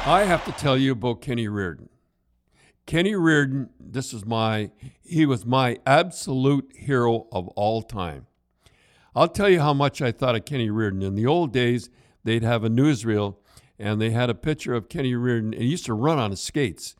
I have to tell you about Kenny Reardon. Kenny Reardon, he was my absolute hero of all time. I'll tell you how much I thought of Kenny Reardon. In the old days, they'd have a newsreel, and they had a picture of Kenny Reardon, and he used to run on his skates.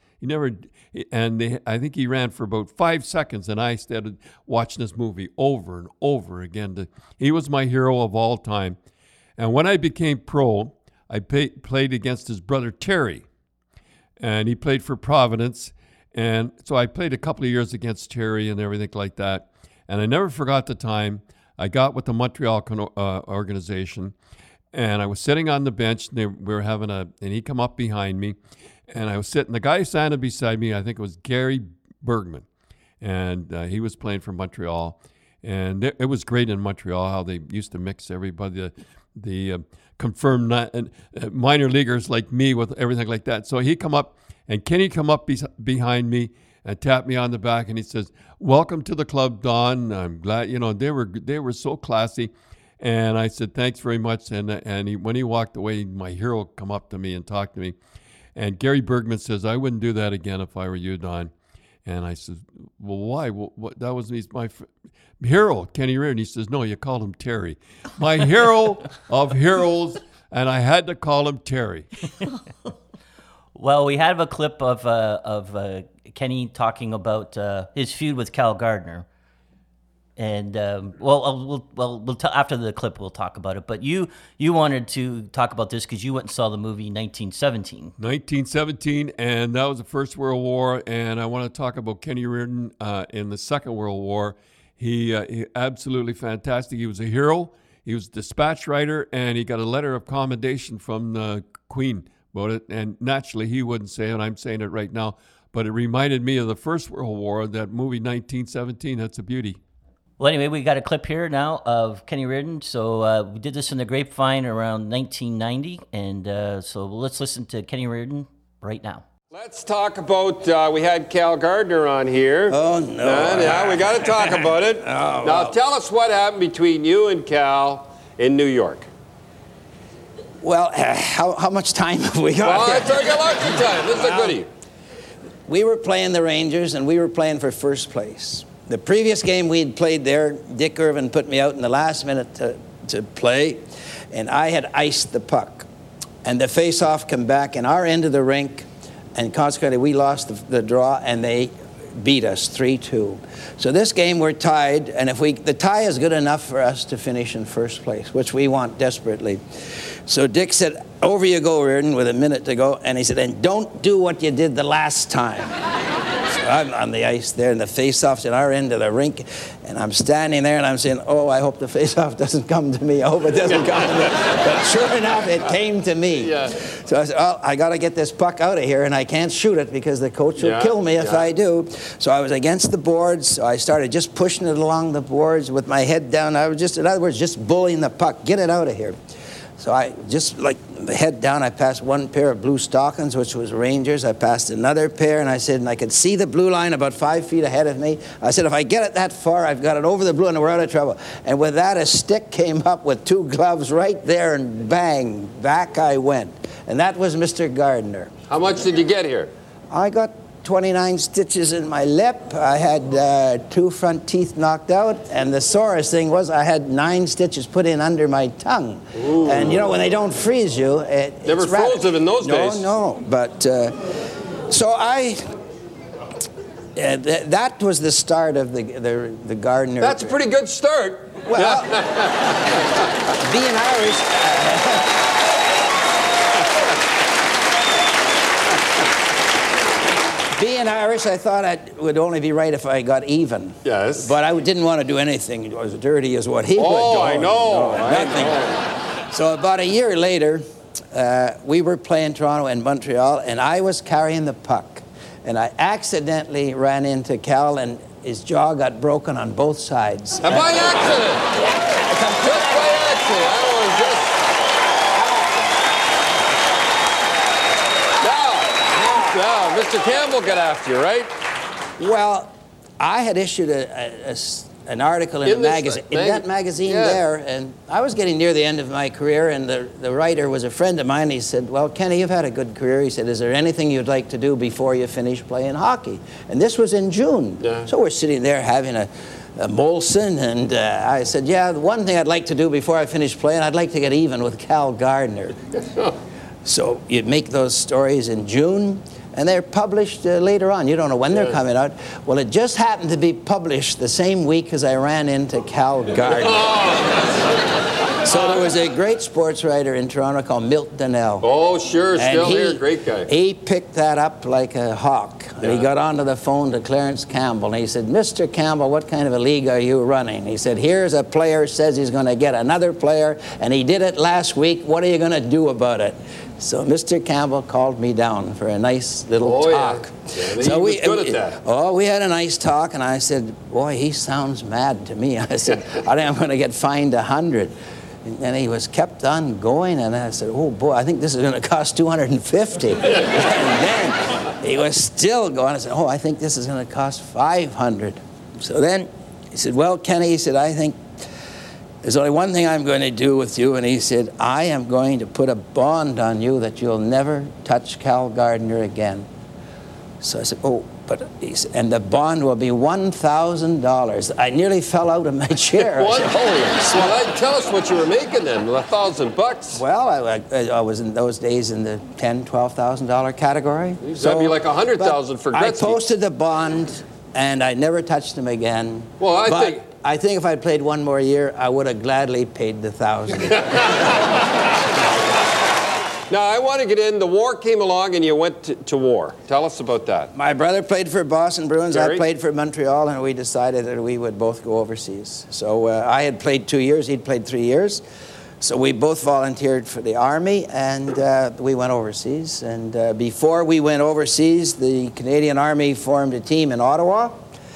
I think he ran for about 5 seconds, and I started watching this movie over and over again. He was my hero of all time. And when I became pro, I played against his brother Terry, and he played for Providence. And so I played a couple of years against Terry and everything like that. And I never forgot the time I got with the Montreal organization, and I was sitting on the bench. And and he come up behind me, and I was sitting. The guy standing beside me, I think it was Gary Bergman, and he was playing for Montreal. And it was great in Montreal how they used to mix everybody, the confirmed minor leaguers like me with everything like that. So he come up, and Kenny come up behind me and tapped me on the back, and he says, "Welcome to the club, Don. I'm glad." They were so classy. And I said, "Thanks very much." And when he walked away, my hero come up to me and talked to me. And Gary Bergman says, "I wouldn't do that again if I were you, Don." And I said, "Well, why? That was my hero, Kenny Reardon." He says, "No, you called him Terry. My hero of heroes, and I had to call him Terry." Well, we have a clip of Kenny talking about his feud with Cal Gardner. And after the clip, we'll talk about it. But you wanted to talk about this because you went and saw the movie 1917. 1917, and that was the First World War. And I want to talk about Kenny Reardon in the Second World War. He absolutely fantastic. He was a hero. He was a dispatch writer, and he got a letter of commendation from the Queen about it. And naturally, he wouldn't say it. I'm saying it right now. But it reminded me of the First World War, that movie 1917. That's a beauty. Well, anyway, we got a clip here now of Kenny Reardon. So we did this in the Grapevine around 1990. And so let's listen to Kenny Reardon right now. Let's talk about, we had Cal Gardner on here. Oh, no. Yeah, we got to talk about it. Now, tell us what happened between you and Cal in New York. Well, how much time have we got? Well, let's take lots of time. This is a goodie. We were playing the Rangers, and we were playing for first place. The previous game we'd played there, Dick Irvin put me out in the last minute to play, and I had iced the puck. And the face-off come back in our end of the rink, and consequently we lost the draw, and they beat us 3-2. So this game we're tied, and the tie is good enough for us to finish in first place, which we want desperately. So Dick said, "Over you go, Reardon," with a minute to go, and he said, "And don't do what you did the last time." So I'm on the ice there, and the face-off's in our end of the rink, and I'm standing there, and I'm saying, "Oh, I hope the face-off doesn't come to me. I hope it doesn't come to me." But sure enough, it came to me. Yeah. So I said, "Oh, I got to get this puck out of here, and I can't shoot it because the coach will kill me if I do." So I was against the boards, so I started just pushing it along the boards with my head down. I was just, in other words, just bullying the puck. Get it out of here. So I just, like, the head down, I passed one pair of blue stockings, which was Rangers. I passed another pair, and I could see the blue line about 5 feet ahead of me. I said, if I get it that far, I've got it over the blue, and we're out of trouble. And with that, a stick came up with 2 gloves right there, and bang, back I went. And that was Mr. Gardner. How much did you get here? I got 29 stitches in my lip. I had 2 front teeth knocked out, and the sorest thing was I had 9 stitches put in under my tongue. Ooh. And you know, when they don't freeze you, never froze them in those days. No. But so that was the start of the Gardner. That's a pretty good start. Well, being Irish. Being Irish, I thought it would only be right if I got even. Yes. But I didn't want to do anything as dirty as what he would do. Oh, I know. Nothing. So about a year later, we were playing Toronto and Montreal, and I was carrying the puck. And I accidentally ran into Cal, and his jaw got broken on both sides. And by accident! Just by accident. I don't want to just... Now, Mr. Campbell got after you, right? Well, I had issued a an article in that magazine there, and I was getting near the end of my career, and the writer was a friend of mine. He said, well, Kenny, you've had a good career. He said, is there anything you'd like to do before you finish playing hockey? And this was in June. Yeah. So we're sitting there having a Molson, and I said, yeah, the one thing I'd like to do before I finish playing, I'd like to get even with Cal Gardner. So you'd make those stories in June, and they're published later on. You don't know when they're coming out. Well, it just happened to be published the same week as I ran into Cal Gardner. So there was a great sports writer in Toronto called Milt Donnell. Oh, sure, still here, great guy. He picked that up like a hawk. And he got onto the phone to Clarence Campbell, and he said, Mr. Campbell, what kind of a league are you running? He said, here's a player says he's going to get another player, and he did it last week. What are you going to do about it? So Mr. Campbell called me down for a nice little talk. Yeah, so he was good at that. Oh, we had a nice talk, and I said, boy, he sounds mad to me. I said, I think I'm going to get fined $100. And he was kept on going, and I said, oh boy, I think this is going to cost $250. And then he was still going. I said, oh, I think this is going to cost $500. So then he said, well, Kenny, he said, I think there's only one thing I'm going to do with you. And he said, I am going to put a bond on you that you'll never touch Cal Gardner again. So I said, oh, but he said, and the bond will be $1,000. I nearly fell out of my chair. What? Holy smokes. Tell us what you were making then, $1,000. Well, I was in those days in the $10,000, $12,000 category. That'd be like $100,000 for Gretzky. I posted the bond, and I never touched him again. Well, I think if I'd played one more year, I would have gladly paid the $1,000. Now, I want to get in. The war came along and you went to war. Tell us about that. My brother played for Boston Bruins. Jerry? I played for Montreal, and we decided that we would both go overseas. So I had played 2 years. He'd played 3 years. So we both volunteered for the Army, and we went overseas. And before we went overseas, the Canadian Army formed a team in Ottawa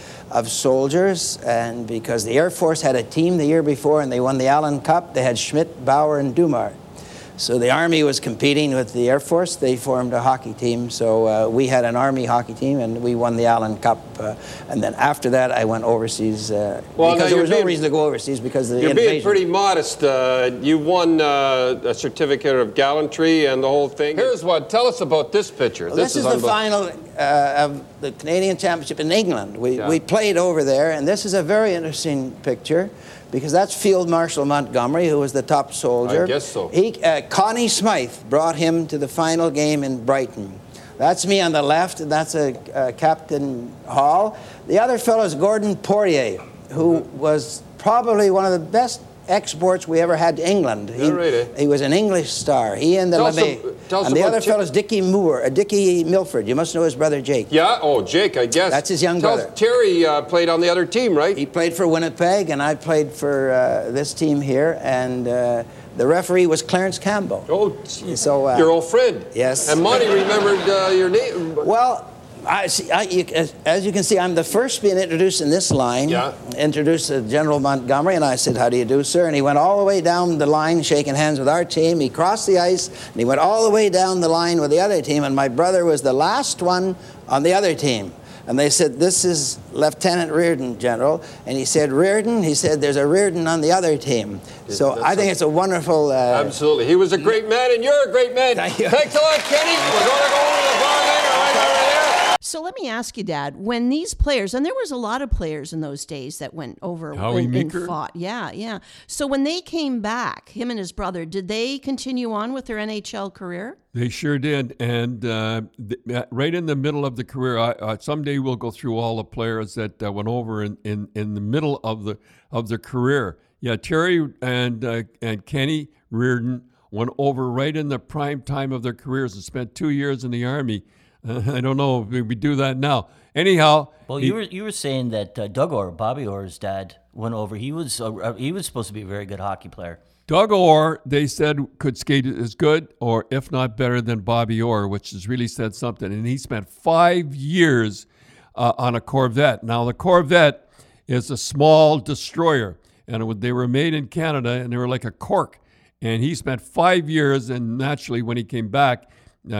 of soldiers, and because the Air Force had a team the year before and they won the Allen Cup, they had Schmidt, Bauer, and Dumart. So the Army was competing with the Air Force. They formed a hockey team. So we had an Army hockey team, and we won the Allen Cup. And then after that, I went overseas because there was no reason to go overseas because of the invasion. You're being pretty modest. You won a certificate of gallantry and the whole thing. Here's what. Tell us about this picture. Well, this is the final of the Canadian Championship in England. We played over there, and this is a very interesting picture, because that's Field Marshal Montgomery, who was the top soldier. I guess so. Connie Smythe brought him to the final game in Brighton. That's me on the left, and that's Captain Hall. The other fellow is Gordon Poirier, who was probably one of the best exports we ever had to England. He was an English star. He and the LeMay. And the other fellow is Dickie Milford. You must know his brother Jake. Yeah, Jake, I guess. That's his young brother. Terry played on the other team, right? He played for Winnipeg, and I played for this team here, and the referee was Clarence Campbell. Oh, so your old friend. Yes. And Monty remembered your name. Well, as you can see, I'm the first being introduced in this line. Yeah. Introduced General Montgomery, and I said, how do you do, sir? And he went all the way down the line, shaking hands with our team. He crossed the ice, and he went all the way down the line with the other team, and my brother was the last one on the other team. And they said, this is Lieutenant Reardon, General. And he said, Reardon? He said, there's a Reardon on the other team. So I think it's a wonderful... Absolutely. He was a great man, and you're a great man. Thank you. Thanks a lot, Kenny. We're going to go over to the bar later, right over there. So let me ask you, Dad, when these players, and there was a lot of players in those days that went over and fought. Yeah. So when they came back, him and his brother, did they continue on with their NHL career? They sure did. And right in the middle of the career, someday we'll go through all the players that went over in the middle of their career. Yeah, Terry and Kenny Reardon went over right in the prime time of their careers and spent 2 years in the Army. I don't know if we do that now. Anyhow, well, you were saying that Doug Orr, Bobby Orr's dad, went over. He was supposed to be a very good hockey player. Doug Orr, they said, could skate as good or if not better than Bobby Orr, which has really said something. And he spent 5 years on a Corvette. Now, the Corvette is a small destroyer, and they were made in Canada, and they were like a cork. And he spent 5 years, and naturally, when he came back,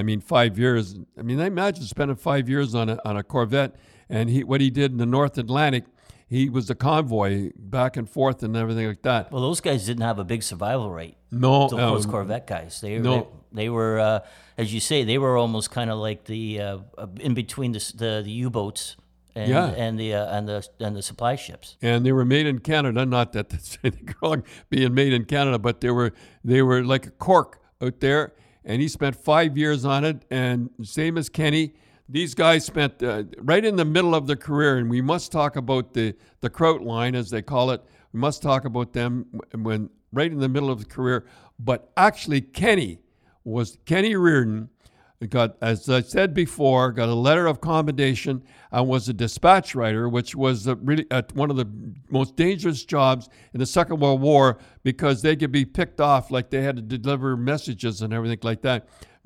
5 years. I imagine spending 5 years on a Corvette. And what he did in the North Atlantic, he was the convoy back and forth and everything like that. Well, those guys didn't have a big survival rate. No, Those Corvette guys. They were, as you say, they were almost kind of like the in between the U-boats and the supply ships. And they were made in Canada. Not that that's anything wrong being made in Canada, but they were like a cork out there. And he spent 5 years on it. And same as Kenny, these guys spent right in the middle of their career. And we must talk about the Kraut line, as they call it. We must talk about them when right in the middle of the career. But actually, Kenny Reardon got, as I said before, got a letter of commendation and was a dispatch writer, which was really one of the most dangerous jobs in the Second World War because they could be picked off, like they had to deliver messages and everything like that.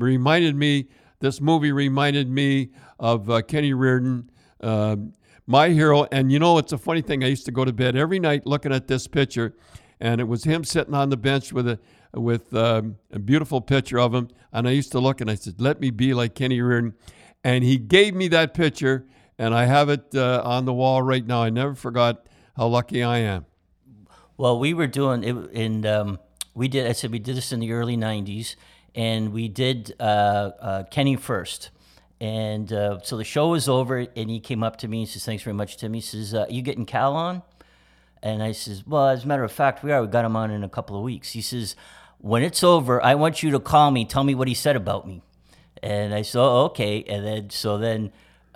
This movie reminded me of Kenny Reardon, my hero. And it's a funny thing. I used to go to bed every night looking at this picture, and it was him sitting on the bench with a beautiful picture of him. And I used to look and I said, let me be like Kenny Reardon. And he gave me that picture, and I have it on the wall right now. I never forgot how lucky I am. Well, we were doing it, and we did this in the early 90s, and we did Kenny first. And so the show was over, and he came up to me and says, thanks very much, Tim. He says, you getting Cal on? And I says, well, as a matter of fact, we got him on in a couple of weeks. He says, when it's over, I want you to call me, tell me what he said about me. And I said, oh, okay. And then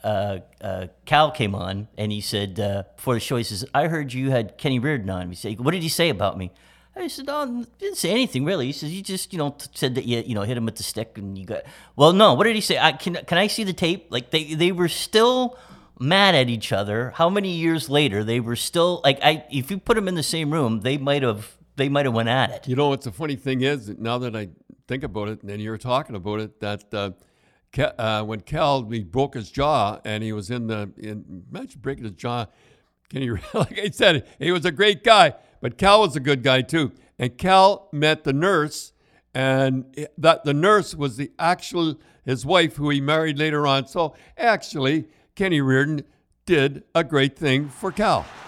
Cal came on, and he said, before the show, he says, I heard you had Kenny Reardon on. He said, what did he say about me? I said, no, didn't say anything really. He says, you just, said that you hit him with the stick and you got, well, no, what did he say? Can I see the tape? Like they were still mad at each other. How many years later they were still like, if you put them in the same room, they might have went at it. What's the funny thing is, now that I think about it, and then you're talking about it, that when Cal, he broke his jaw, and he was imagine breaking his jaw. Like I said, he was a great guy, but Cal was a good guy too. And Cal met the nurse, and that the nurse was his wife, who he married later on. So actually, Kenny Reardon did a great thing for Cal.